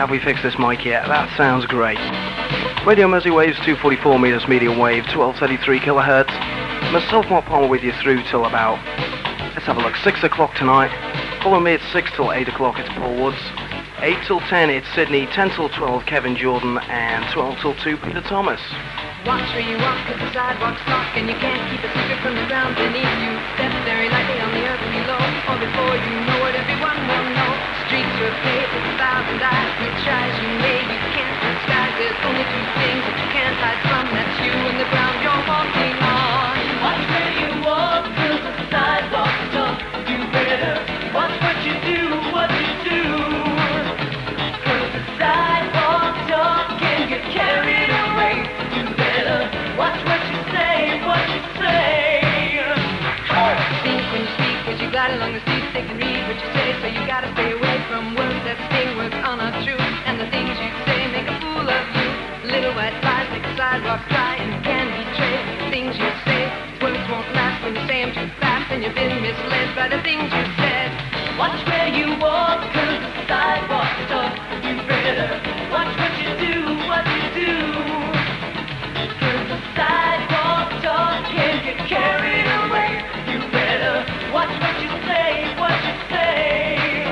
have we fixed this mic yet? That sounds great. Radio Mersey Waves, 244 meters medium wave, 1233 kilohertz. Myself, Mark Palmer, with you through till about, let's have a look, 6 o'clock tonight. Follow me at 6 till 8 o'clock, it's Paul Woods. 8 till 10, it's Sydney. 10 till 12, Kevin Jordan. And 12 till 2, Peter Thomas. Watch where you walk, cause the sidewalk's locked, and you can't keep a secret from the ground beneath you. Step very lightly on the earth below, or before you know it, everyone will know. Streets were paved with 1,000 eyes, you try as you may, you can't disguise. There's only two things that you can't hide from, that's you and the ground you're walking on. Watch where you walk, cause the sidewalk's tough, do better. Watch what you do, what you do. Cause the sidewalk's tough, can get carried away. Do better. Watch what you say, what you say. Think when you speak, as you glide along the streets, they can read what you say, so you gotta stay away from words that sting, words are not true, and the things you say make a fool of you. Little white lies make the sidewalk dry and can betray. Things you say, words won't last when you say them too fast, and you've been misled by the things you said. Watch where you walk, cause the sidewalk's tough, do better. Watch what you do, what you do. Cause the sidewalk talk can get carried away. You better watch what you say, what you say.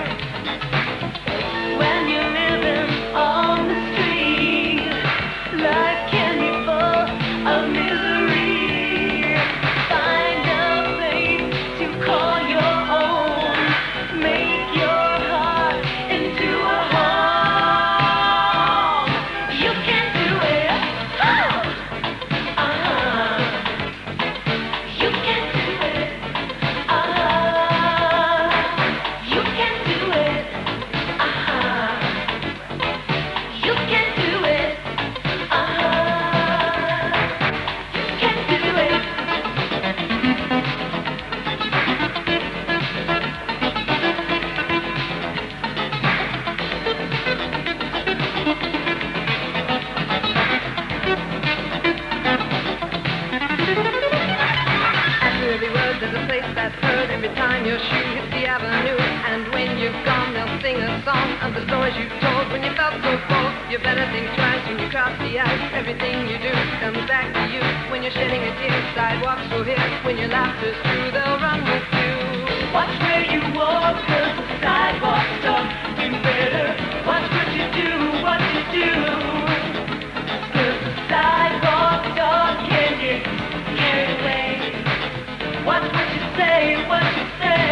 When you're living on the street, life can be full of misery. Find a place to call your own. Make your heart into a home. You can do it. You can do it. You can do it. You can do it. You can do it. After every word there's a place that's heard every time your shoe hits the avenue. And when you've gone they'll sing a song of the stories you told when you felt so full. You better think twice when you cross the ice. Everything you do comes back to you. When you're shedding a tear, sidewalks will hear. When your laughter's through, they'll run with you. Watch where you walk, cause the sidewalk's tough, do better. Watch what you do, what you do. Cause the sidewalk's tough, can get carried away. Watch what you say, what you say.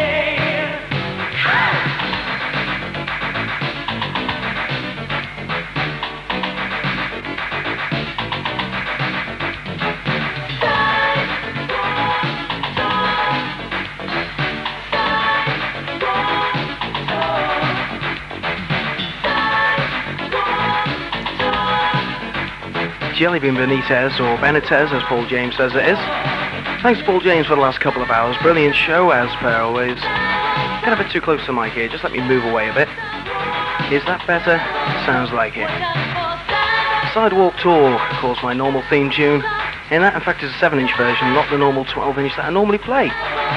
Jellybean Benitez, or Benitez as Paul James says it is. Thanks Paul James for the last couple of hours. Brilliant show as per always. Get a bit too close to the mic here, just let me move away a bit. Is that better? Sounds like it. Sidewalk Tour, of course, my normal theme tune. And that in fact is a 7-inch version, not the normal 12-inch that I normally play.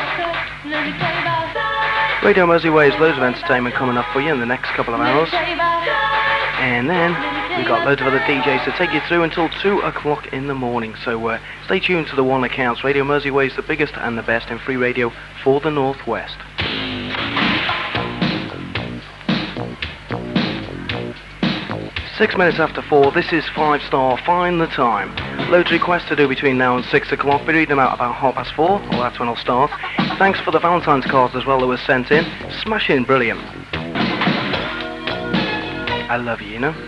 Radio Mersey Waves, loads of entertainment coming up for you in the next couple of hours. And then we've got loads of other DJs to take you through until 2 o'clock in the morning. So stay tuned to the one that counts. Radio Mersey Waves, the biggest and the best in free radio for the Northwest. 6 minutes after 4, this is 5 Star, Find the Time. Loads of requests to do between now and 6 o'clock. Be reading them out about 4:30, or that's when I'll start. Thanks for the Valentine's cards as well that were sent in. Smashing brilliant. I love you, you know.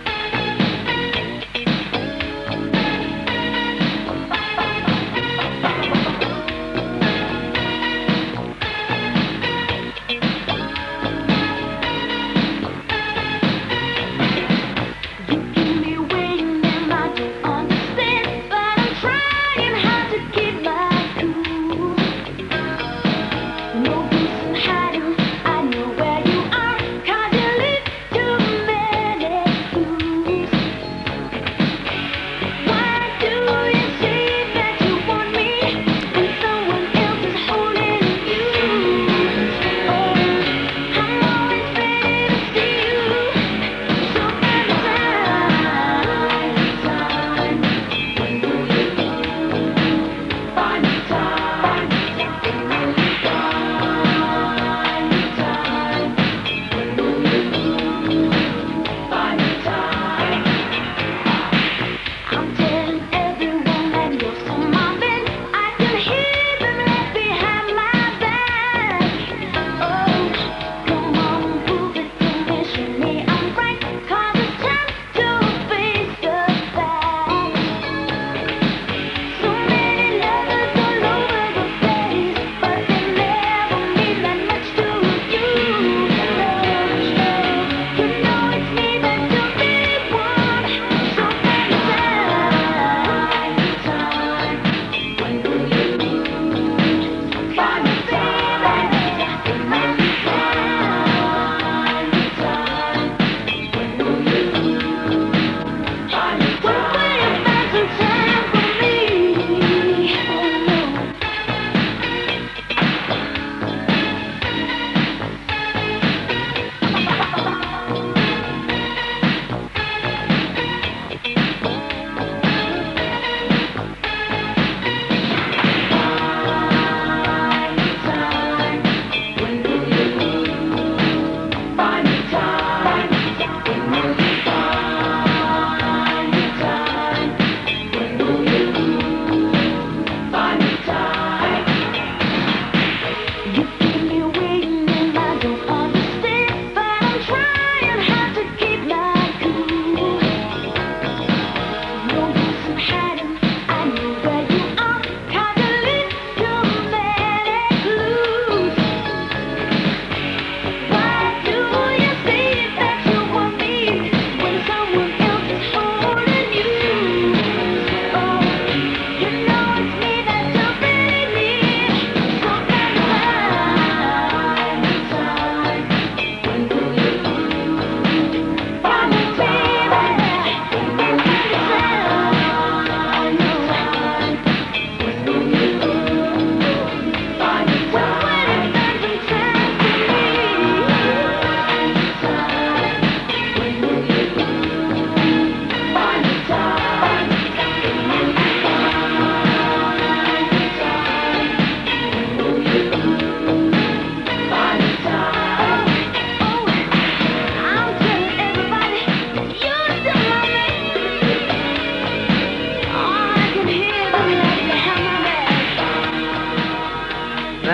I know where you are, 'cause you live too many fools.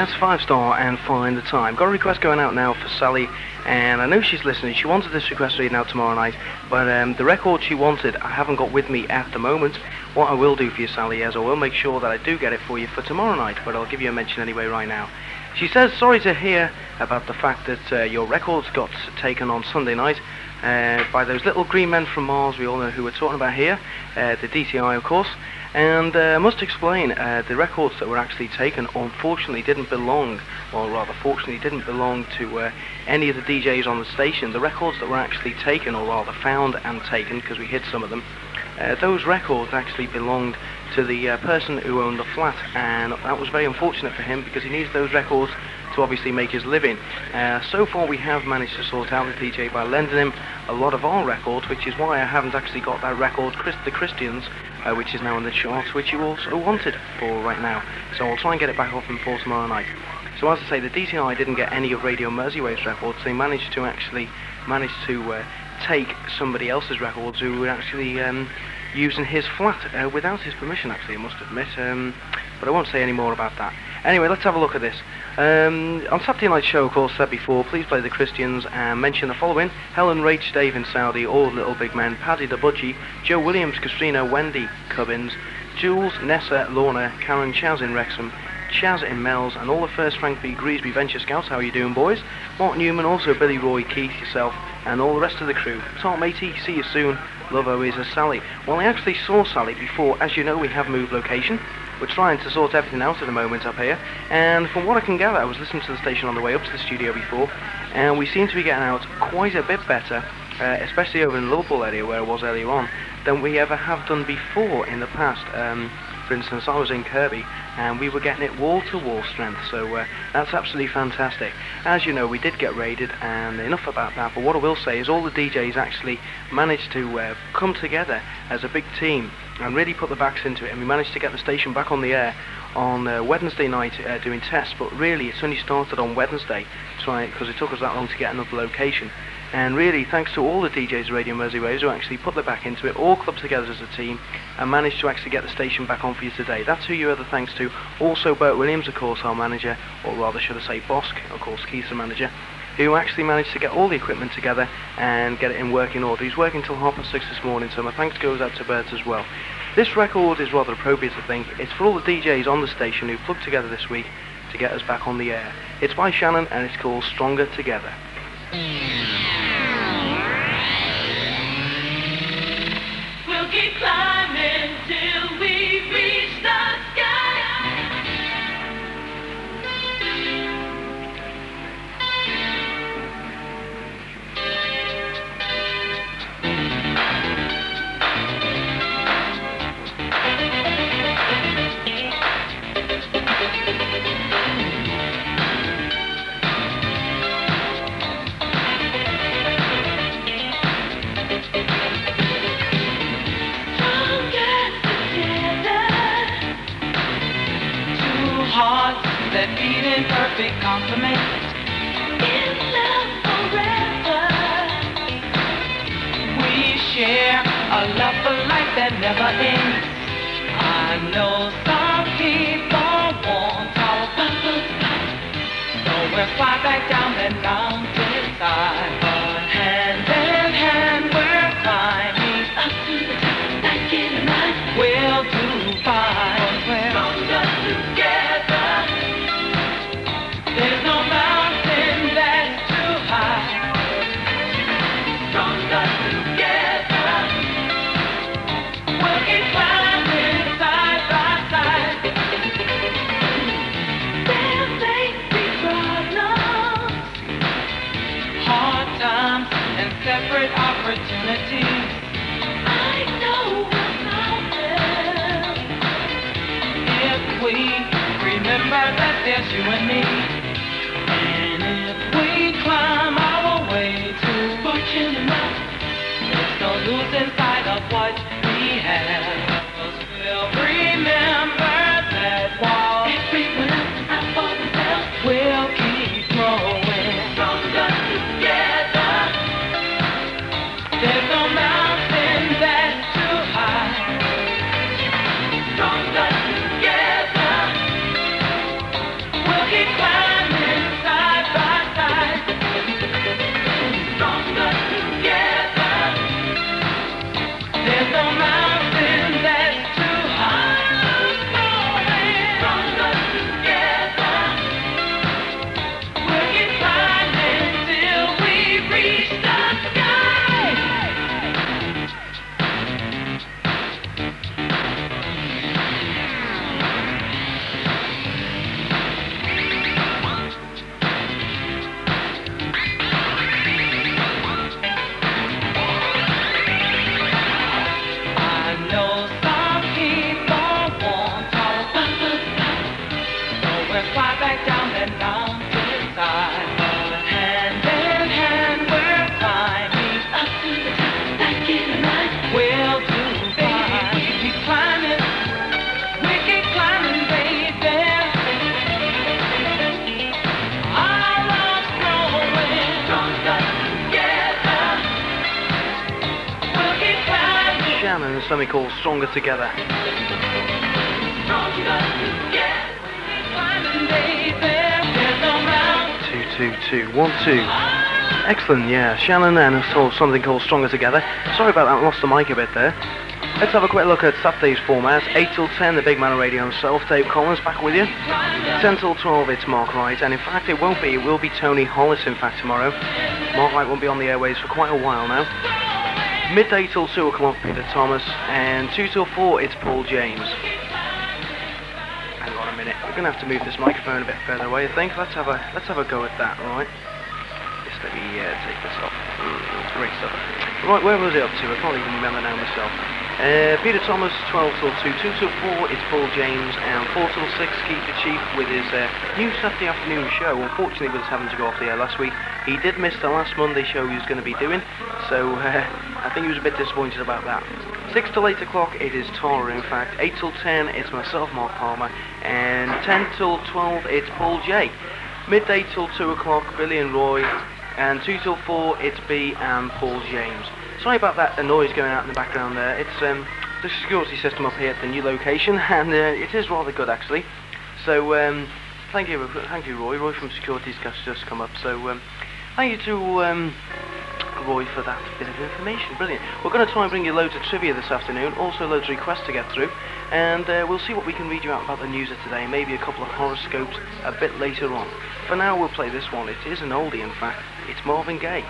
That's 5-star and Find the Time. Got a request going out now for Sally, and I know she's listening. She wanted this request reading out tomorrow night, but the record she wanted I haven't got with me at the moment. What I will do for you, Sally, is I will make sure that I do get it for you for tomorrow night, but I'll give you a mention anyway right now. She says, sorry to hear about the fact that your records got taken on Sunday night by those little green men from Mars we all know who we're talking about here, the DTI of course. And I must explain, the records that were actually taken unfortunately didn't belong, or rather fortunately didn't belong to any of the DJs on the station. The records that were actually taken, or rather found and taken, because we hid some of them, those records actually belonged to the person who owned the flat, and that was very unfortunate for him because he needs those records to obviously make his living. So far we have managed to sort out the DJ by lending him a lot of our records, which is why I haven't actually got that record, The Christians, which is now in the charts, which you also wanted for right now. So I'll try and get it back off him for tomorrow night. So as I say, the DTI didn't get any of Radio Merseywave's records. They managed to take somebody else's records who were actually using his flat without his permission, actually, I must admit. But I won't say any more about that. Anyway, let's have a look at this. On Saturday Night Show, of course, said before, please play the Christians and mention the following: Helen, Rach, Dave in Saudi, all Little Big Men, Paddy the Budgie, Joe Williams, Katrina, Wendy Cubbins, Jules, Nessa, Lorna, Karen, Chaz in Wrexham, Chaz in Mells, and all the First Frank B. Greasby Venture Scouts. How are you doing, boys? Mark Newman, also Billy Roy, Keith, yourself, and all the rest of the crew. Tom matey, see you soon. Love always, Sally. Well, I actually saw Sally before. As you know, we have moved location. We're trying to sort everything out at the moment up here, and from what I can gather, I was listening to the station on the way up to the studio before, and we seem to be getting out quite a bit better, especially over in the Liverpool area where I was earlier on, than we ever have done before in the past. For instance, I was in Kirby, and we were getting it wall-to-wall strength, so that's absolutely fantastic. As you know, we did get raided, and enough about that, but what I will say is all the DJs actually managed to come together as a big team and really put the backs into it, and we managed to get the station back on the air on Wednesday night doing tests, but really it's only started on Wednesday, because it took us that long to get another location. And really, thanks to all the DJs Radio Merseywaves who actually put their back into it, all clubbed together as a team, and managed to actually get the station back on for you today. That's who you owe the thanks to. Also, Bert Williams, of course, our manager, or rather should I say Bosk, of course, Keith's the manager, who actually managed to get all the equipment together and get it in working order. He's working till 6:30 this morning, so my thanks goes out to Bert as well. This record is rather appropriate, I think. It's for all the DJs on the station who plugged together this week to get us back on the air. It's by Shannon, and it's called Stronger Together. We'll keep climbing till we reach the sky. That beat in perfect complement, in love forever. We share a love for life that never ends. I know some people want our bubbles, so we'll fly back down that mountainside. But hand in hand we're climbing up to the top, not getting right. We'll do fine. We're stronger together. There's no mountain that's too high. Stronger together. We'll keep climbing side by side. There may be problems, hard times, and separate opportunities. I know about them. If we remember that there's you and me. And if we climb our way to fortune enough, there's no losing sight of what we have. 'Cause we'll remember that while everyone else is out for themselves, we'll keep growing stronger together. There's no mountain that's too high. Stronger together. We'll keep something called Stronger Together. 22212. Excellent, yeah. Shannon and something called Stronger Together. Sorry about that, lost the mic a bit there. Let's have a quick look at Saturday's format. 8 till 10, the Big Man of Radio himself, Dave Collins, back with you. 10 till 12, it's Mark Wright, and in fact it will be Tony Hollis, in fact, tomorrow. Mark Wright won't be on the airways for quite a while now. Midday till 2 o'clock, Peter Thomas, and 2 till 4, it's Paul James. Hang on a minute, we're going to have to move this microphone a bit further away, I think. Let's have a go at that, right? Just let me take this off. Great stuff. Right, where was it up to? I can't even remember now myself. Peter Thomas, 12 till 2, 2 till 4, it's Paul James, and 4 till 6, Keith the Chief with his new Saturday afternoon show. Unfortunately, with us having to go off the air last week, he did miss the last Monday show he was going to be doing, so I think he was a bit disappointed about that. 6 till 8 o'clock, it is Tara, in fact. 8 till 10, it's myself, Mark Palmer, and 10 till 12, it's Paul J. Midday till 2 o'clock, Billy and Roy, and 2 till 4, it's B and Paul James. Sorry about that noise going out in the background there. It's the security system up here at the new location, and it is rather good actually. So thank you, Roy. Roy from Security's just come up. So thank you to Roy for that bit of information. Brilliant. We're going to try and bring you loads of trivia this afternoon, also loads of requests to get through, and we'll see what we can read you out about the news of today. Maybe a couple of horoscopes a bit later on. For now, we'll play this one. It is an oldie, in fact. It's Marvin Gaye.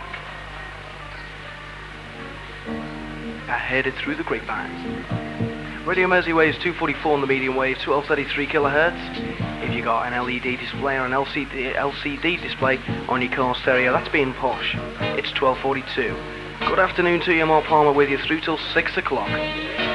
I heard it through the grapevine. Radio Mersey waves 244 on the medium wave, 1233 kilohertz. If you got an LED display or an LCD display on your car stereo, that's being posh. It's 1242. Good afternoon to you, Mark Palmer with you through till 6 o'clock. I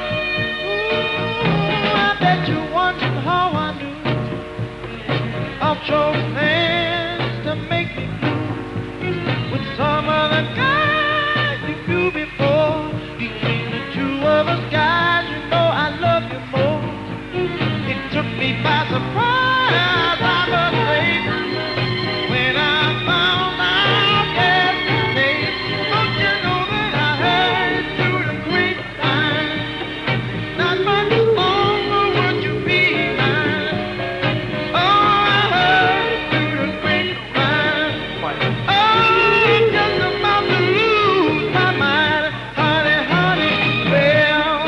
bet you wondered how I knew of your plans to make me blue with some other guy you knew before. Between the two of us guys, you know I love you more. It took me by surprise, I must say, when I found out yesterday. Don't you know that I heard through the grapevine? Not much longer would you be mine. Oh, I heard through the grapevine. Oh, I'm just about to lose my mind. Honey, honey, well,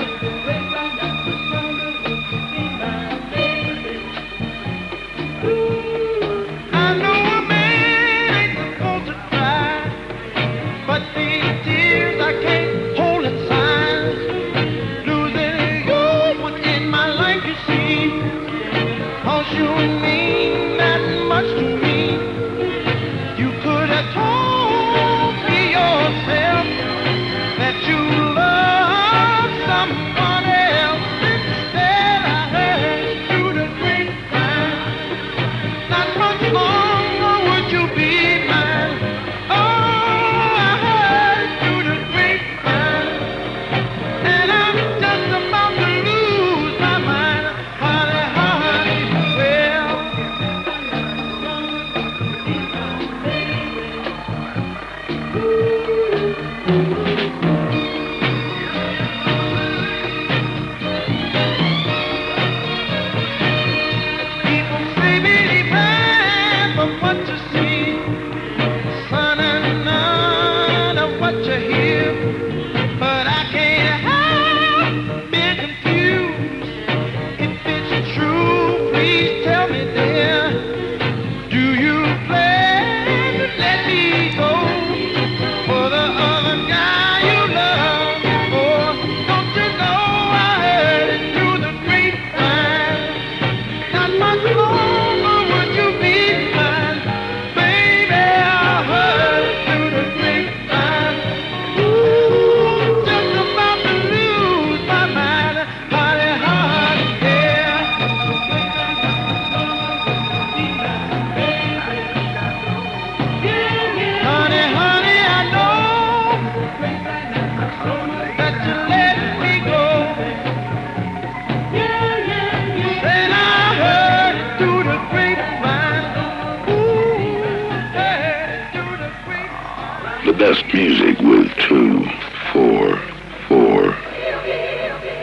I know a man ain't supposed to cry, but these tears I can't hold inside. Losing you was in my life, you see, 'cause you mean that much to me. You could have told me yourself that you love someone else. Instead, I heard through the grapevine. Not much longer would you be mine. Oh, I heard through the grapevine, and I'm just about to lose my mind. Honey, honey, well, people say believe half of what you see, son, and none of what you hear. But I can't help being confused. If it's true, please tell me, dear. Do you plan to let me go for the other guy you love before? Don't you know I heard it through the grapevine? Not much longer would you be mine, baby. I heard it through the grapevine. Ooh, just about to lose my mind, honey, honey, yeah. Honey, honey, I know that you let me go. Then I heard it through the grapevine. Ooh, heard it through the grapevine. The best music with 244.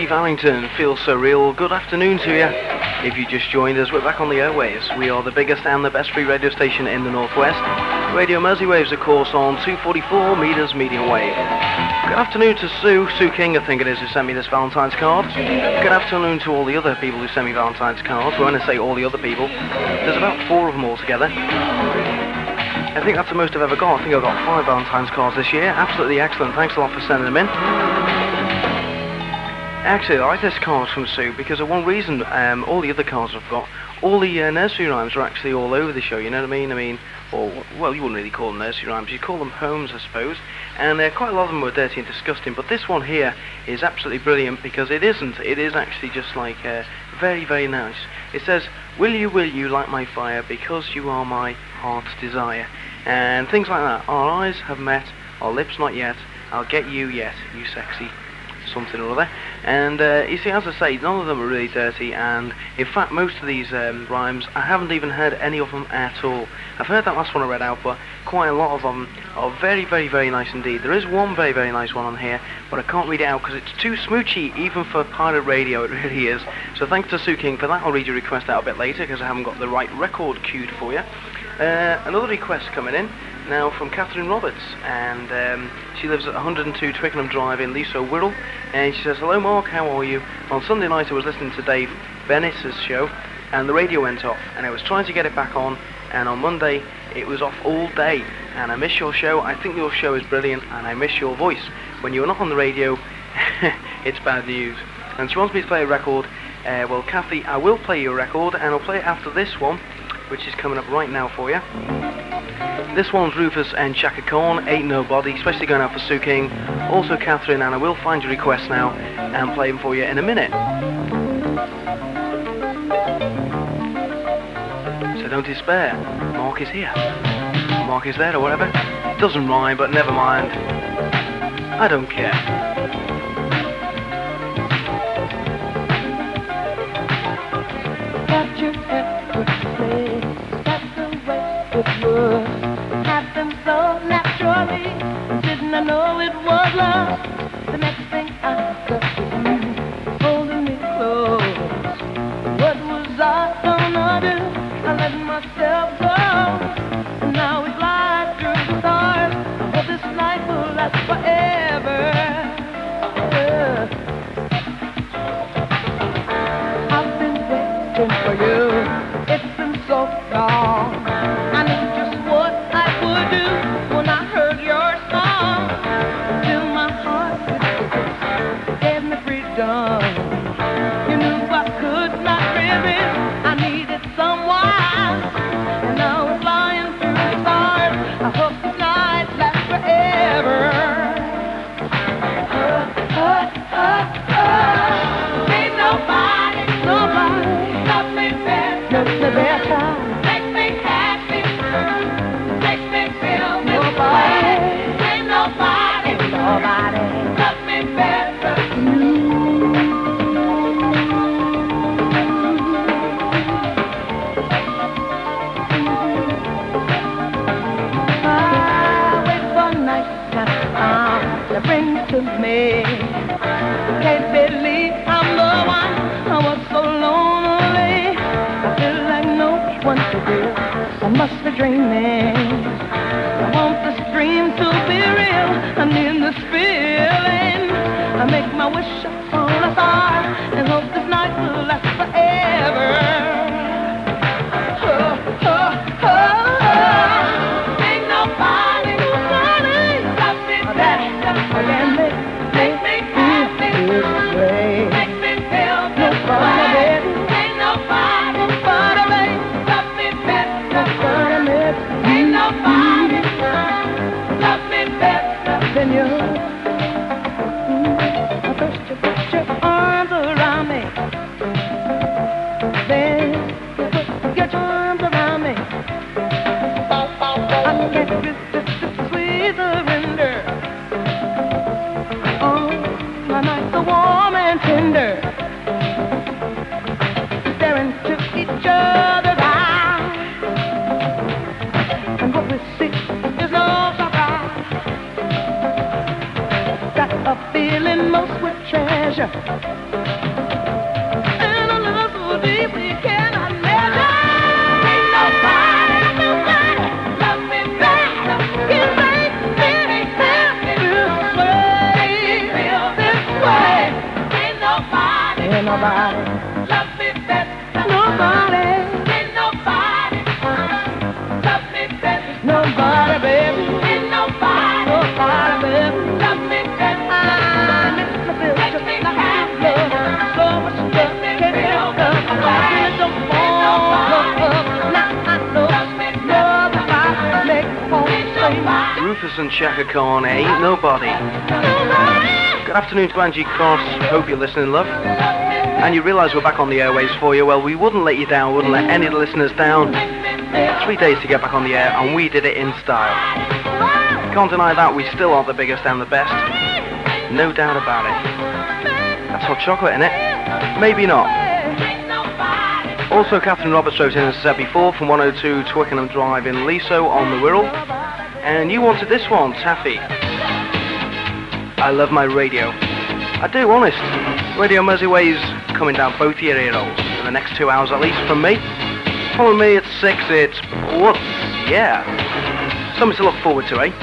Vallington, feels so real. Good afternoon to you. If you just joined us, we're back on the airwaves. We are the biggest and the best free radio station in the Northwest. Radio Mersey Waves, of course, on 244 meters medium wave. Good afternoon to Sue King, I think it is, who sent me this Valentine's card. Good afternoon to all the other people who sent me Valentine's cards. When I say all the other people, there's about 4 of them altogether. I think that's the most I've ever got. I think I've got 5 Valentine's cards this year. Absolutely excellent. Thanks a lot for sending them in. Actually, I like this card from Sue because of one reason. All the other cards I've got, all the nursery rhymes are actually all over the show, you know what I mean? Or, well, you wouldn't really call them nursery rhymes, you'd call them poems, I suppose. And quite a lot of them were dirty and disgusting, but this one here is absolutely brilliant because it isn't. It is actually just like very, very nice. It says, will you light my fire because you are my heart's desire? And things like that. Our eyes have met, our lips not yet, I'll get you yet, you sexy something or other. And you see, as I say, none of them are really dirty, and in fact most of these rhymes, I haven't even heard any of them at all. I've heard that last one I read out, but quite a lot of them are very, very, very nice indeed. There is one very, very nice one on here, but I can't read it out because it's too smoochy, even for pirate radio, it really is. So thanks to Sue King for that. I'll read your request out a bit later because I haven't got the right record queued for you. Another request coming in now from Catherine Roberts, and she lives at 102 Twickenham Drive in Leasowe, Wirral, and she says, hello Mark, how are you? On Sunday night I was listening to Dave Bennett's show and the radio went off and I was trying to get it back on, and on Monday it was off all day, and I miss your show. I think your show is brilliant and I miss your voice. When you're not on the radio, it's bad news. And she wants me to play a record. Well, Kathy, I will play your record, and I'll play it after this one, which is coming up right now for you. This one's Rufus and Chaka Khan, Ain't Nobody, especially going out for Sue King, also Catherine, and I will find your requests now and play them for you in a minute. So don't despair, Mark is here. Mark is there or whatever. Doesn't rhyme, but never mind. I don't care. Got your head to play, that's the way it was. Happened so naturally, didn't I know it was love? The next thing I got was you holding me close. What was I gonna do? I let myself go, and now we glide through the stars. I hope this night will last forever. I've been waiting for you. It's been so long. I knew just what I would do when I heard your song. Till my heart gave me freedom. You knew I could not resist. I needed someone, and now we're flying through the stars. I hope this night lasts forever. Ain't nobody love me better. Make me happy, make me feel this way. Ain't nobody love me better. I wait for night time to bring to me. Can't believe I'm the one. I was so lonely. I feel like no one to do. I must be dreaming. I want this dream to be real. I need this feeling. I make my wish upon a star and hope this night will last forever. Ain't nobody love me better. Make me happy, make me feel this way. Ain't nobody love me better. Ain't nobody love me better than you. First you put your arms around me, then you put your arms around me. I can't resist this sweet surrender. Oh, my nights are warm and tender, staring to each other's eyes, and what we see nobody. Love me best. Nobody. Ain't nobody. Love me best. Nobody, baby. Ain't nobody. Nobody, baby. Love me best. I miss my feel just like love. So much love, can't help it. I really don't fall up. Now I know love if I make a phone sing. Rufus and Chaka Khan, Ain't Nobody. Good afternoon to Angie Cross, hope you're listening, love. And you realise we're back on the airways for you. Well, we wouldn't let you down, wouldn't let any of the listeners down. 3 days to get back on the air, and we did it in style. Can't deny that, we still are the biggest and the best. No doubt about it. That's hot chocolate, innit? Maybe not. Also, Catherine Roberts wrote in, as I said before, from 102 Twickenham Drive in Leeso on the Wirral. And you wanted this one, Taffy. I love my radio. I do, honest. Radio Merseyways coming down both your ear holes for the next 2 hours at least from me. Follow me at 6, it's What's Yeah. Something to look forward to, eh?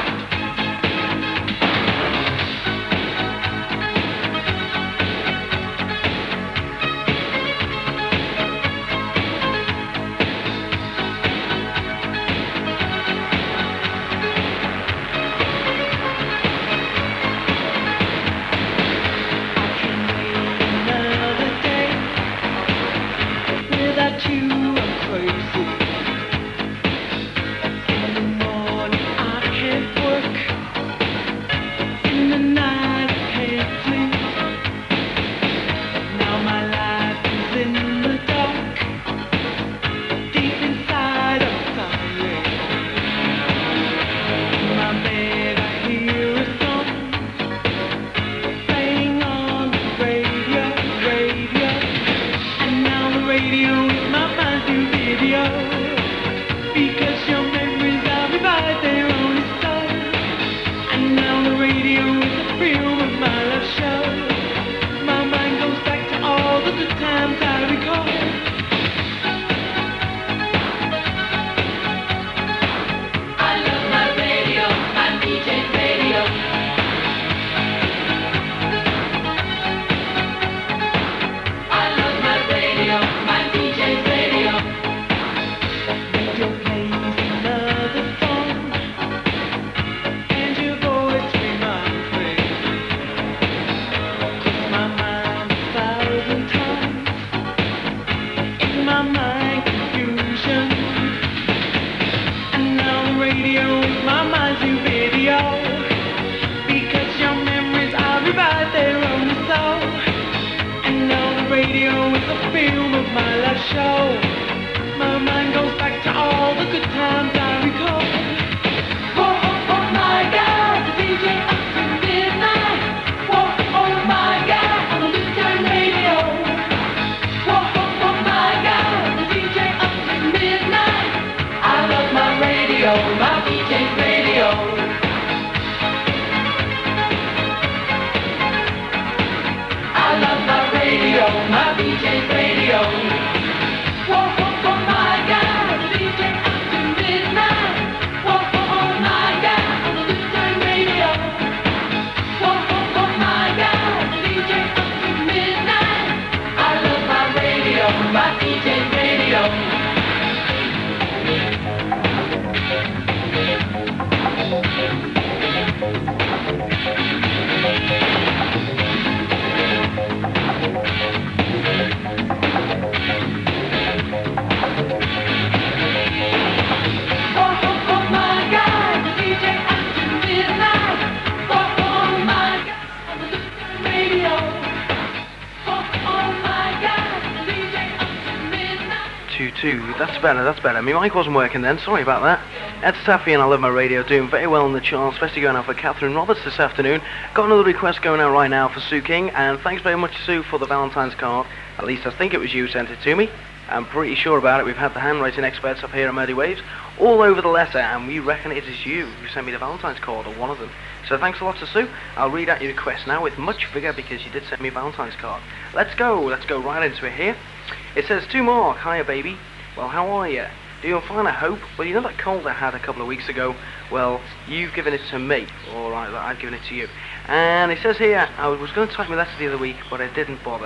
That's better. My mic wasn't working then, sorry about that. That's Taffy and I Love My Radio, doing very well in the charts, especially going out for Catherine Roberts this afternoon. Got another request going out right now for Sue King, and thanks very much, Sue, for the Valentine's card. At least I think it was you who sent it to me. I'm pretty sure about it. We've had the handwriting experts up here at Murdy Waves all over the letter, and we reckon it is you who sent me the Valentine's card, or one of them. So thanks a lot to Sue. I'll read out your request now with much vigour because you did send me a Valentine's card. Let's go right into it here. It says, to Mark, hiya baby. Well, how are you? Doing fine, I hope. Well, you know that cold I had a couple of weeks ago? Well, you've given it to me, or I've given it to you. And it says here, I was going to type my letter the other week, but I didn't bother.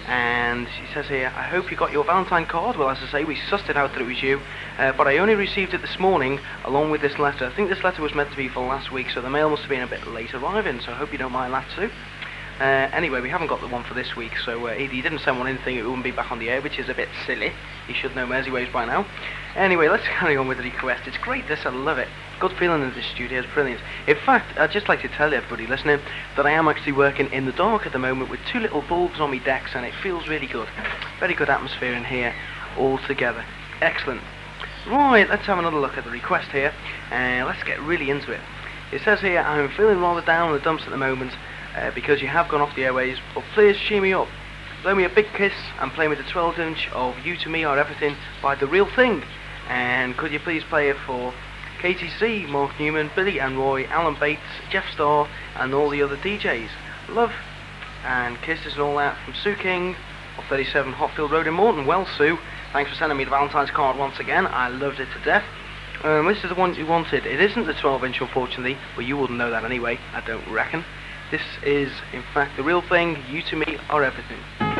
And she says here, I hope you got your Valentine card. Well, as I say, we sussed it out that it was you, but I only received it this morning along with this letter. I think this letter was meant to be for last week, so the mail must have been a bit late arriving, so I hope you don't mind that too. Anyway, we haven't got the one for this week, so he didn't send one anything, it wouldn't be back on the air, which is a bit silly. You should know Mersey Waves by now. Anyway, let's carry on with the request. It's great, this, I love it. Good feeling in this studio, it's brilliant. In fact, I'd just like to tell everybody listening that I am actually working in the dark at the moment with 2 little bulbs on my decks, and it feels really good. Very good atmosphere in here altogether. Excellent. Right, let's have another look at the request here, and let's get really into it. It says here, I'm feeling rather down in the dumps at the moment, because you have gone off the airways, but please cheer me up. Blow me a big kiss and play me the 12-inch of You To Me Are Everything by The Real Thing. And could you please play it for KTC, Mark Newman, Billy and Roy, Alan Bates, Jeff Starr and all the other DJs. Love and kisses and all that from Sue King of 37 Hotfield Road in Morton. Well, Sue, thanks for sending me the Valentine's card once again. I loved it to death. This is the one you wanted. It isn't the 12-inch, unfortunately, but you wouldn't know that anyway, I don't reckon. This is, in fact, The Real Thing. You To Me Are Everything.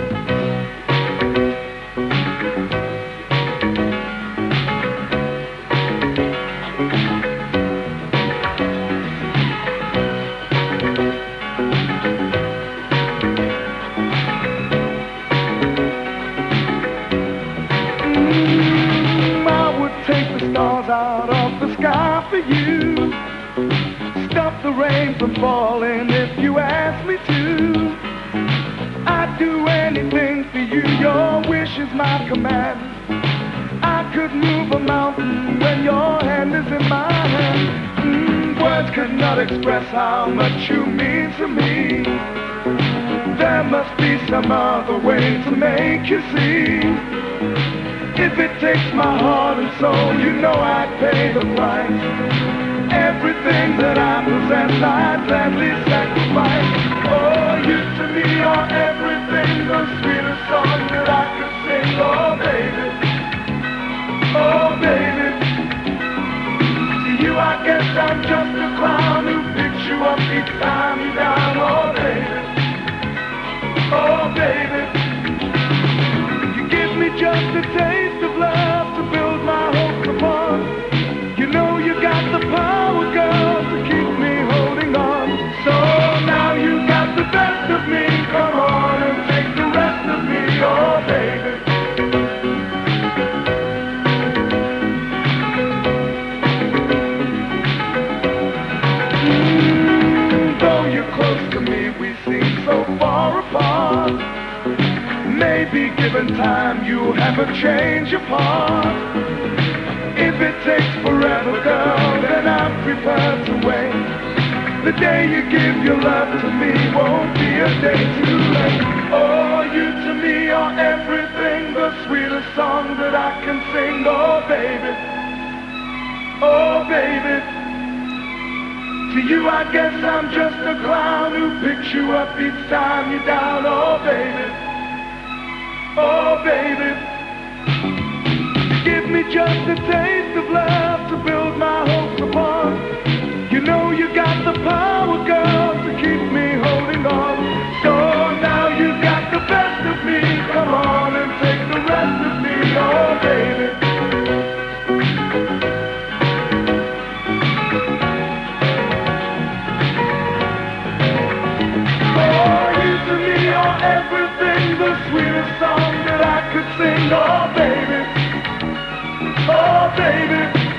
I would take the stars out of the sky for you. Stop the rain from falling if you ask me to. I'd do anything for you, your wish is my command. I could move a mountain when your hand is in my hand. Words could not express how much you mean to me. There must be some other way to make you see. If it takes my heart and soul, you know I'd pay the price. Everything that I possess, I'd gladly sacrifice. Oh, you to me are everything, the sweetest song that I could sing. Oh, baby, oh, baby. To you, I guess I'm just a clown who picks you up each time you're down. Oh, baby, oh, baby. You give me just a taste of love to build my hopes upon. You know you got the power, girl, to keep me holding on. So now you got the best of me. Come on and take the rest of me, oh baby. Though you're close to me, we seem so far apart. Maybe given time, you'll have a change of heart. If it takes forever, girl, then I'm prepared to wait. The day you give your love to me won't be a day too late. Oh, you to me are everything, the sweetest song that I can sing. Oh, baby, oh, baby. To you, I guess I'm just a clown who picks you up each time you're down. Oh, baby, oh, baby. Give me just a taste of love to build my hopes upon. You know you got the power, girl, to keep me holding on. So now you got the best of me. Come on and take the rest of me, oh baby. Oh, you to me are everything, the sweetest song that I could sing, oh baby. Oh, baby,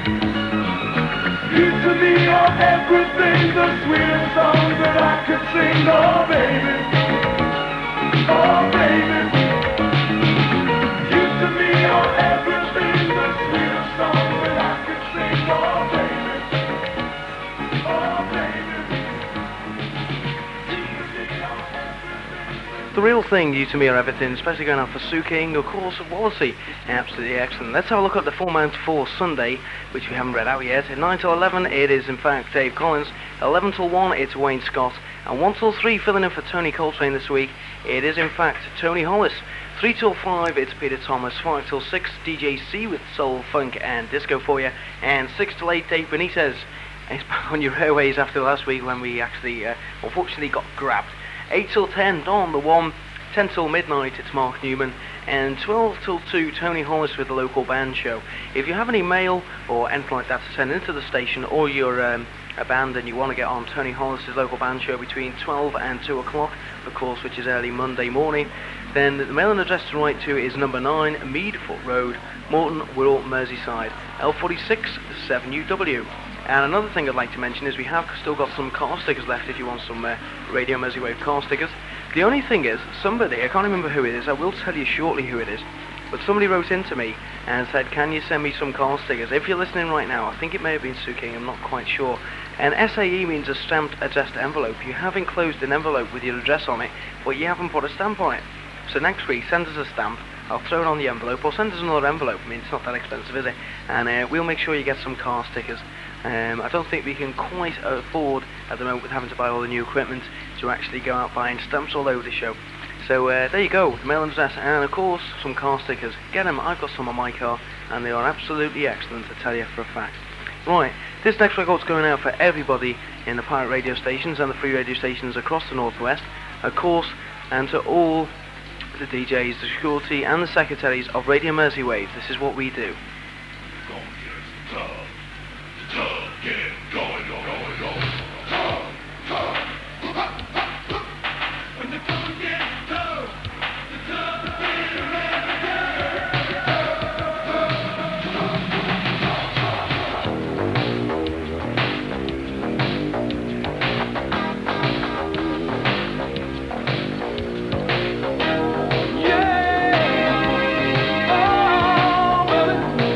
you to me are everything, the sweetest song that I could sing. Oh, baby, oh, baby, you to me are everything, the sweetest song that I could sing. Oh, baby, oh, baby, you to me are everything. The Real Thing, You To Me Are Everything, especially going out for Sue King, of course, of Wallasey. Absolutely excellent. Let's have a look at the Full Mount for Sunday, which we haven't read out yet. At 9 till 11, it is in fact Dave Collins. 11 till 1, it's Wayne Scott. And 1 till 3, filling in for Tony Coltrane this week, it is in fact Tony Hollis. 3 till 5, it's Peter Thomas. 5 till 6, DJ C with soul, funk and disco for you. And 6 till 8, Dave Benitez. It's back on your airways after last week when we actually, unfortunately, got grabbed. 8 till 10, Dawn, the one, 10 till midnight, it's Mark Newman, and 12 till 2, Tony Hollis with the local band show. If you have any mail or anything like that to send into the station, or you're a band and you want to get on Tony Hollis' local band show between 12 and 2 o'clock, of course, which is early Monday morning, then the mailing address to write to is number 9, Meadfoot Road, Morton, Wirral, Merseyside, L46 7UW. And another thing I'd like to mention is we have still got some car stickers left if you want some Radio Mersey-Wave car stickers. The only thing is, somebody, I can't remember who it is, I will tell you shortly who it is, but somebody wrote into me and said, can you send me some car stickers? If you're listening right now, I think it may have been Sue King, I'm not quite sure. And SAE means a stamped addressed envelope. You have enclosed an envelope with your address on it, but you haven't put a stamp on it. So next week, send us a stamp, I'll throw it on the envelope, or send us another envelope. I mean, it's not that expensive, is it? And we'll make sure you get some car stickers. I don't think we can quite afford, at the moment, with having to buy all the new equipment, to actually go out buying stamps all over the show. So there you go, the mailing address, and of course, some car stickers. Get them, I've got some on my car, and they are absolutely excellent, I tell you for a fact. Right, this next record's going out for everybody in the pirate radio stations and the free radio stations across the Northwest, of course, and to all the DJs, the security, and the secretaries of Radio Mersey-Wave. This is what we do. Yeah, oh,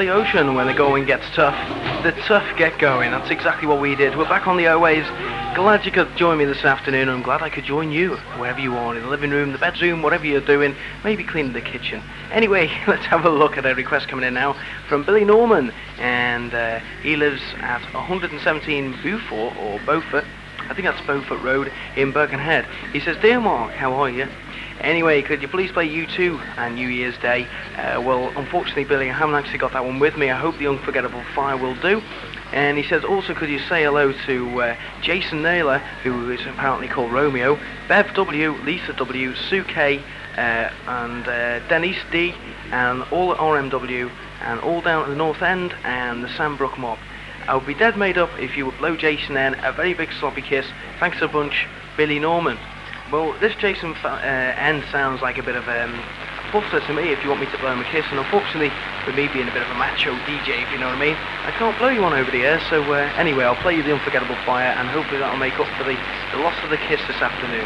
Billy Ocean, when the going gets tough, the tough get going. That's exactly what we did. We're back on the airwaves. Glad you could join me this afternoon. I'm glad I could join you, wherever you are, in the living room, the bedroom, whatever you're doing, maybe cleaning the kitchen. Anyway, let's have a look at a request coming in now from Billy Norman, and he lives at 117 Beaufort, or Beaufort, I think that's Beaufort Road in Birkenhead. He says, "Dear Mark, how are you? Anyway, could you please play U2 and New Year's Day?" Well, unfortunately, Billy, I haven't actually got that one with me. I hope the Unforgettable Fire will do. And he says, also, could you say hello to Jason Naylor, who is apparently called Romeo, Bev W, Lisa W, Sue K, and Denise D, and all at RMW, and all down at the North End, and the Sandbrook Mob. I would be dead made up if you would blow Jason N a very big sloppy kiss. Thanks a bunch, Billy Norman. Well, this Jason N sounds like a bit of a buster to me if you want me to blow him a kiss, and unfortunately, with me being a bit of a macho DJ, if you know what I mean, I can't blow you one over the air, so anyway, I'll play you the Unforgettable Fire, and hopefully that'll make up for the loss of the kiss this afternoon.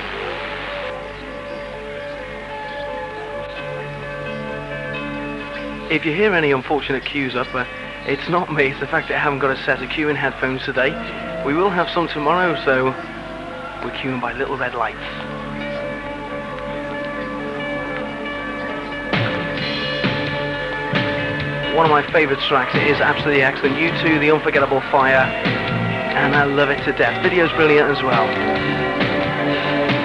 If you hear any unfortunate cues up, it's not me, it's the fact that I haven't got a set of cueing headphones today. We will have some tomorrow, so we're cueing by Little Red Lights. One of my favourite tracks, it is absolutely excellent. U2, The Unforgettable Fire, and I love it to death. Video's brilliant as well.